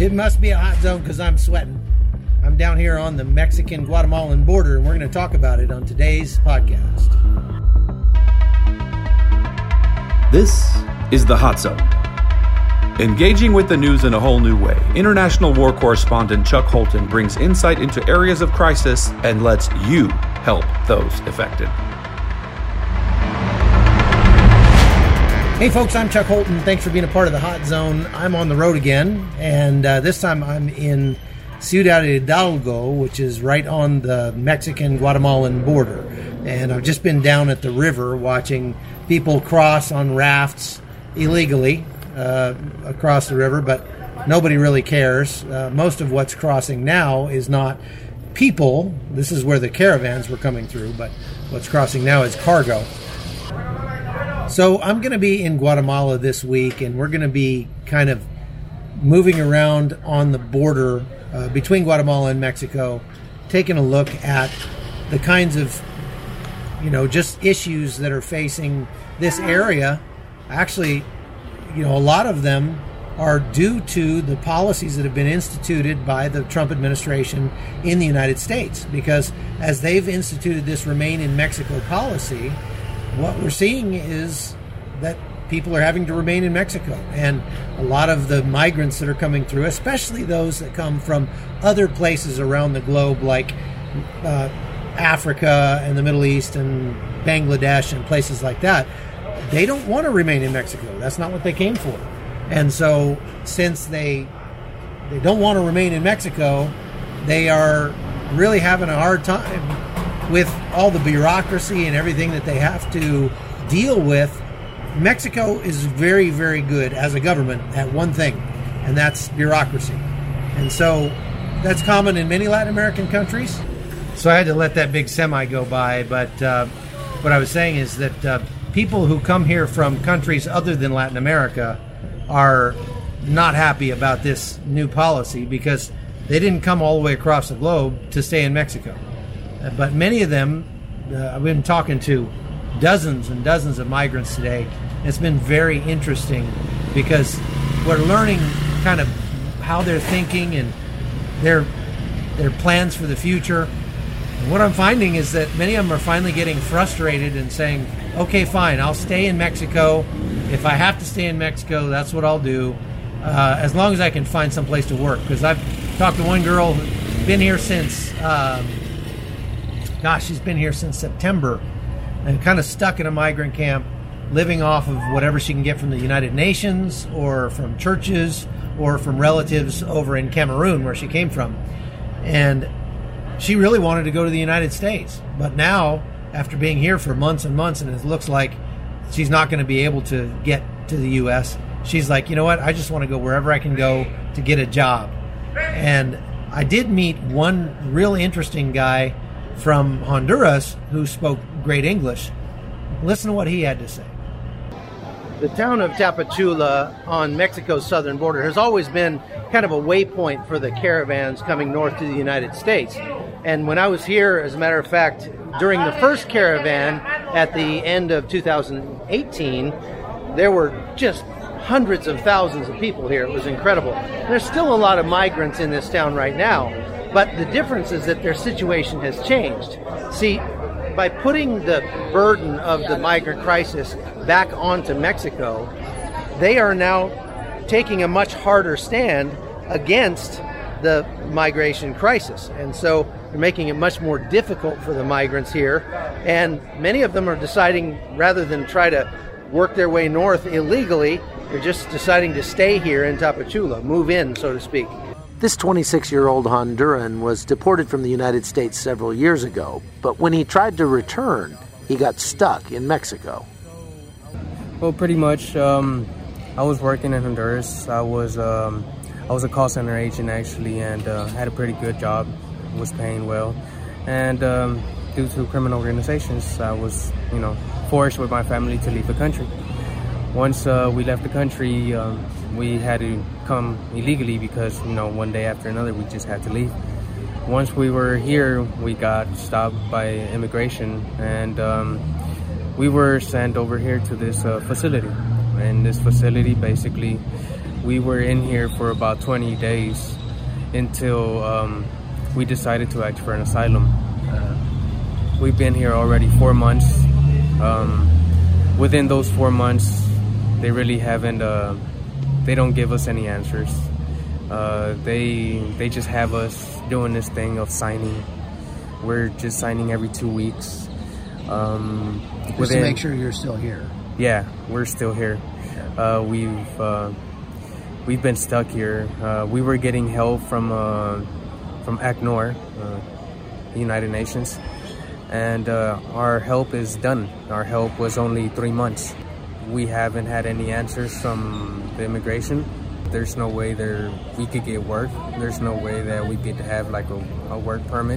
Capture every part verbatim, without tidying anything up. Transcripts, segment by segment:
It must be a hot zone because I'm sweating. I'm down here on the Mexican-Guatemalan border, and we're going to talk about it on today's podcast. This is The Hot Zone. Engaging with the news in a whole new way, international war correspondent Chuck Holton brings insight into areas of crisis and lets you help those affected. Hey folks, I'm Chuck Holton. Thanks for being a part of The Hot Zone. I'm on the road again, and uh, this time I'm in Ciudad Hidalgo, which is right on the Mexican-Guatemalan border. And I've just been down at the river watching people cross on rafts illegally uh, across the river, but nobody really cares. Uh, most of what's crossing now is not people. This is where the caravans were coming through, but what's crossing now is cargo. So I'm going to be in Guatemala this week, and we're going to be kind of moving around on the border uh, between Guatemala and Mexico, taking a look at the kinds of, you know, just issues that are facing this area. Actually, you know, a lot of them are due to the policies that have been instituted by the Trump administration in the United States, because as they've instituted this Remain in Mexico policy, what we're seeing is that people are having to remain in Mexico. And a lot of the migrants that are coming through, especially those that come from other places around the globe, like uh, Africa and the Middle East and Bangladesh and places like that, they don't want to remain in Mexico. That's not what they came for. And so since they they don't want to remain in Mexico, they are really having a hard time with all the bureaucracy and everything that they have to deal with. Mexico is very, very good as a government at one thing, and that's bureaucracy. And so that's common in many Latin American countries. So I had to let that big semi go by, but uh, what I was saying is that uh, people who come here from countries other than Latin America are not happy about this new policy because they didn't come all the way across the globe to stay in Mexico. But many of them, uh, I've been talking to dozens and dozens of migrants today. It's been very interesting because we're learning kind of how they're thinking and their their plans for the future. And what I'm finding is that many of them are finally getting frustrated and saying, okay, fine, I'll stay in Mexico. If I have to stay in Mexico, that's what I'll do, uh, as long as I can find some place to work. Because I've talked to one girl who's been here since... Um, Gosh, she's been here since September and kind of stuck in a migrant camp, living off of whatever she can get from the United Nations or from churches or from relatives over in Cameroon, where she came from. And she really wanted to go to the United States. But now, after being here for months and months, and it looks like she's not going to be able to get to the U S, she's like, you know what, I just want to go wherever I can go to get a job. And I did meet one real interesting guy from Honduras who spoke great English. Listen to what he had to say. The town of Tapachula on Mexico's southern border has always been kind of a waypoint for the caravans coming north to the United States. And when I was here, as a matter of fact, during the first caravan at the end of two thousand eighteen, there were just hundreds of thousands of people here. It was incredible. There's still a lot of migrants in this town right now. But the difference is that their situation has changed. See, by putting the burden of the migrant crisis back onto Mexico, they are now taking a much harder stand against the migration crisis. And so they're making it much more difficult for the migrants here. And many of them are deciding, rather than try to work their way north illegally, they're just deciding to stay here in Tapachula, move in, so to speak. This twenty-six-year-old Honduran was deported from the United States several years ago, but when he tried to return, he got stuck in Mexico. Well, pretty much, um, I was working in Honduras. I was um, I was a call center agent, actually, and uh, had a pretty good job, was paying well. And um, due to criminal organizations, I was, you know, forced with my family to leave the country. Once uh, we left the country, um, we had to come illegally because, you know, one day after another, we just had to leave. Once we were here, we got stopped by immigration, and um, we were sent over here to this uh, facility. And this facility basically We were in here for about twenty days until um, we decided to ask for an asylum. Uh, we've been here already four months. Um, within those four months, they really haven't, uh, they don't give us any answers. Uh, they, they just have us doing this thing of signing. We're just signing every two weeks. Um, just within, to make sure you're still here. Yeah, we're still here. Uh, we've uh, we've been stuck here. Uh, we were getting help from uh, from ACNUR, uh, the United Nations, and uh, our help is done. Our help was only three months. We haven't had any answers from the immigration. There's no way there we could get work. There's no way that we could have like a, a work permit.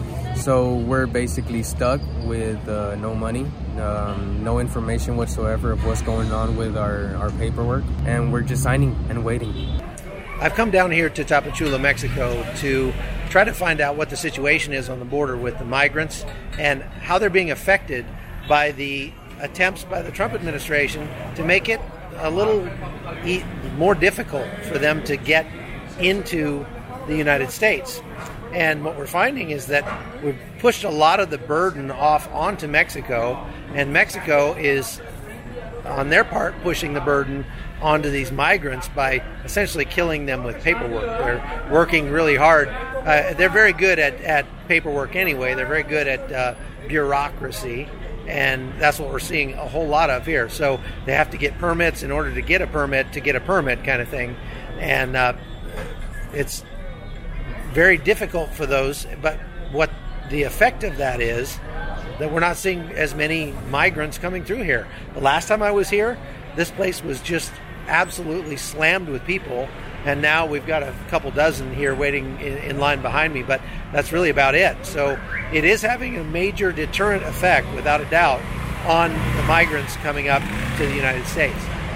So we're basically stuck with uh, no money, um, no information whatsoever of what's going on with our, our paperwork, and we're just signing and waiting. I've come down here to Tapachula, Mexico to try to find out what the situation is on the border with the migrants and how they're being affected by the attempts by the Trump administration to make it a little e- more difficult for them to get into the United States. And what we're finding is that we've pushed a lot of the burden off onto Mexico, and Mexico is, on their part, pushing the burden onto these migrants by essentially killing them with paperwork. They're working really hard. Uh, they're very good at, at paperwork anyway. They're very good at uh, bureaucracy, and that's what we're seeing a whole lot of here. So they have to get permits in order to get a permit to get a permit kind of thing. And uh, it's very difficult for those, but what the effect of that is that we're not seeing as many migrants coming through here. The last time I was here, this place was just absolutely slammed with people, and now we've got a couple dozen here waiting in, in line behind me, but that's really about it. So it is having a major deterrent effect, without a doubt, on the migrants coming up to the United States.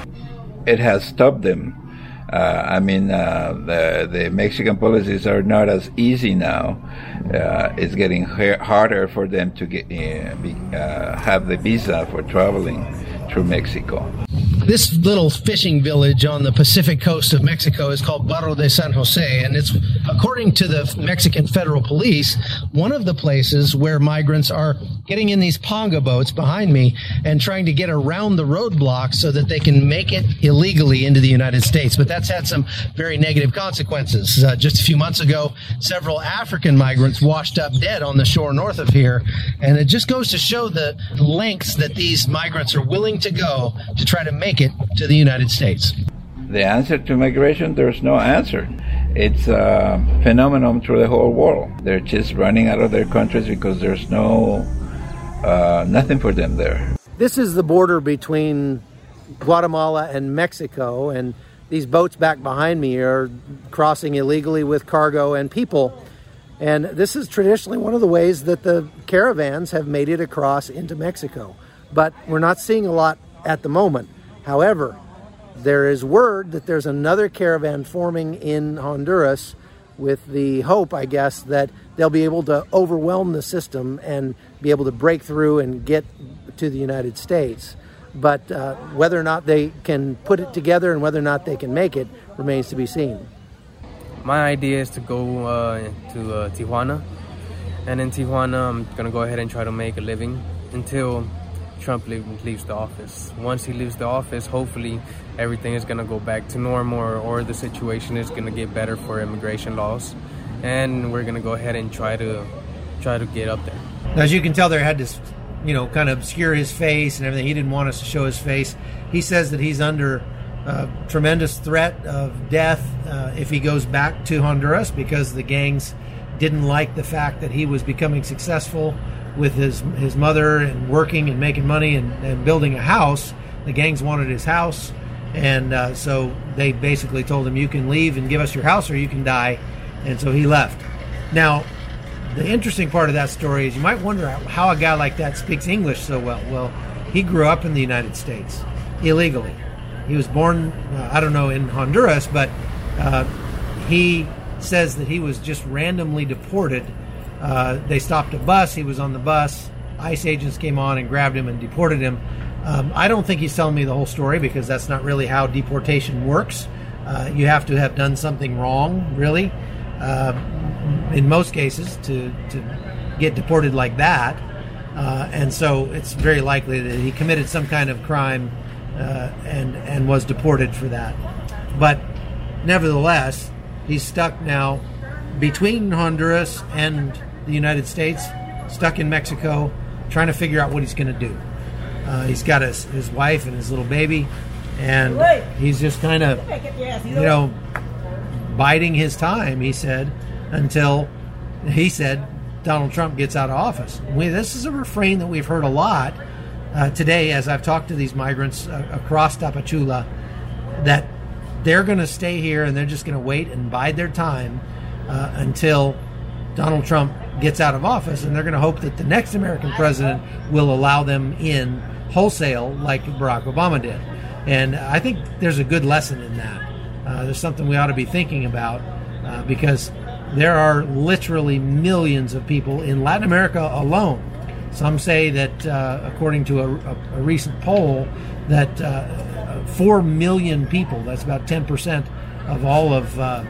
It has stopped them. Uh, I mean, uh, the, the Mexican policies are not as easy now. Uh, it's getting ha- harder for them to get uh, be, uh, have the visa for traveling through Mexico. This little fishing village on the Pacific coast of Mexico is called Barrio de San Jose, and it's, according to the Mexican Federal Police, one of the places where migrants are getting in these ponga boats behind me and trying to get around the roadblocks so that they can make it illegally into the United States. But that's had some very negative consequences. Uh, just a few months ago, several African migrants washed up dead on the shore north of here, and it just goes to show the lengths that these migrants are willing to go to try to make it to the United States. The answer to migration, there's no answer. It's a phenomenon through the whole world. They're just running out of their countries because there's no, uh, nothing for them there. This is the border between Guatemala and Mexico, and these boats back behind me are crossing illegally with cargo and people. And this is traditionally one of the ways that the caravans have made it across into Mexico. But we're not seeing a lot at the moment. However, there is word that there's another caravan forming in Honduras with the hope, I guess, that they'll be able to overwhelm the system and be able to break through and get to the United States. But uh, whether or not they can put it together and whether or not they can make it remains to be seen. My idea is to go uh, to uh, Tijuana, and in Tijuana I'm going to go ahead and try to make a living until Trump leaves the office. Once he leaves the office, hopefully everything is going to go back to normal, or, or the situation is going to get better for immigration laws, and we're going to go ahead and try to try to get up there. As you can tell, they had to, you know, kind of obscure his face and everything. He didn't want us to show his face. He says that he's under uh, tremendous threat of death uh, if he goes back to Honduras, because the gangs didn't like the fact that he was becoming successful with his his mother and working and making money and, and building a house. The gangs wanted his house, and uh, so they basically told him, you can leave and give us your house or you can die. And so he left. Now, the interesting part of that story is you might wonder how a guy like that speaks English so well. Well, he grew up in the United States illegally. He was born, uh, I don't know, in Honduras, but uh, he says that he was just randomly deported. Uh, they stopped a bus. He was on the bus. ICE agents came on and grabbed him and deported him. Um, I don't think he's telling me the whole story, because that's not really how deportation works. Uh, you have to have done something wrong, really, uh, in most cases, to, to get deported like that. Uh, and so it's very likely that he committed some kind of crime uh, and, and was deported for that. But nevertheless, he's stuck now between Honduras and the United States, stuck in Mexico, trying to figure out what he's going to do. Uh, he's got his, his wife and his little baby, and he's just kind of, you know, biding his time, he said, until, he said, Donald Trump gets out of office. We, this is a refrain that we've heard a lot uh, today as I've talked to these migrants uh, across Tapachula, that they're going to stay here and they're just going to wait and bide their time uh, until Donald Trump gets out of office, and they're going to hope that the next American president will allow them in wholesale like Barack Obama did. And I think there's a good lesson in that. Uh, there's something we ought to be thinking about uh, because there are literally millions of people in Latin America alone. Some say that, uh, according to a, a, a recent poll, that uh, four million people, that's about ten percent of all of, uh,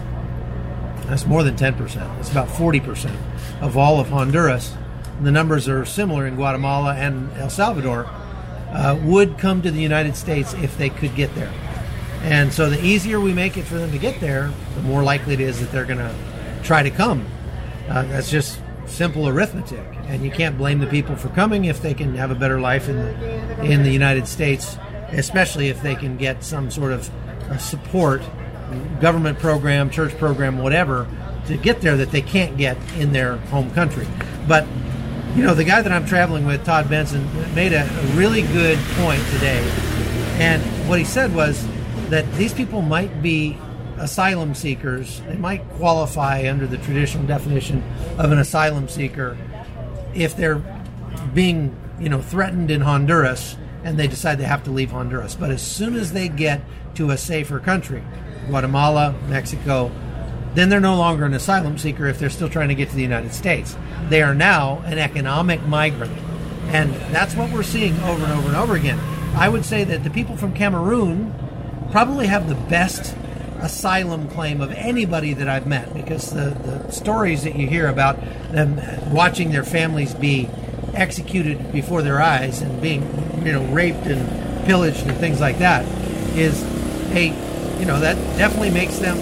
that's more than ten percent, it's about forty percent of all of Honduras, the numbers are similar in Guatemala and El Salvador, uh, would come to the United States if they could get there. And so the easier we make it for them to get there, the more likely it is that they're going to try to come. Uh, that's just simple arithmetic. And you can't blame the people for coming if they can have a better life in the, in the United States, especially if they can get some sort of uh, support, government program, church program, whatever, to get there that they can't get in their home country. But, you know, the guy that I'm traveling with, Todd Benson, made a, a really good point today. And what he said was that these people might be asylum seekers. They might qualify under the traditional definition of an asylum seeker if they're being, you know, threatened in Honduras and they decide they have to leave Honduras. But as soon as they get to a safer country, Guatemala, Mexico, then they're no longer an asylum seeker if they're still trying to get to the United States. They are now an economic migrant. And that's what we're seeing over and over and over again. I would say that the people from Cameroon probably have the best asylum claim of anybody that I've met, because the, the stories that you hear about them watching their families be executed before their eyes and being, you know, raped and pillaged and things like that is a, you know, that definitely makes them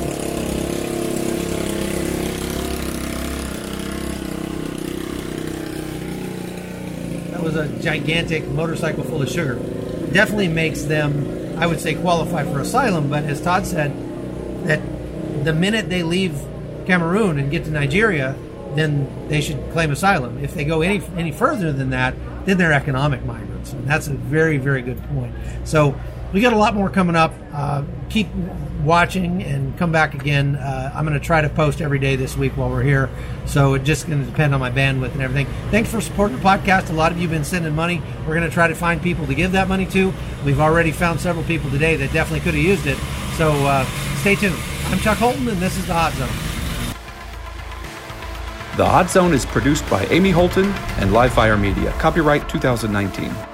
that was a gigantic motorcycle full of sugar. Definitely makes them, I would say, qualify for asylum. But as Todd said, that the minute they leave Cameroon and get to Nigeria, then they should claim asylum. If they go any any further than that, then they're economic migrants. And that's a very, very good point. So we got a lot more coming up. Uh, keep watching and come back again. Uh, I'm going to try to post every day this week while we're here. So it's just going to depend on my bandwidth and everything. Thanks for supporting the podcast. A lot of you have been sending money. We're going to try to find people to give that money to. We've already found several people today that definitely could have used it. So uh, stay tuned. I'm Chuck Holton, and this is The Hot Zone. The Hot Zone is produced by Amy Holton and Livefire Media. Copyright two thousand nineteen.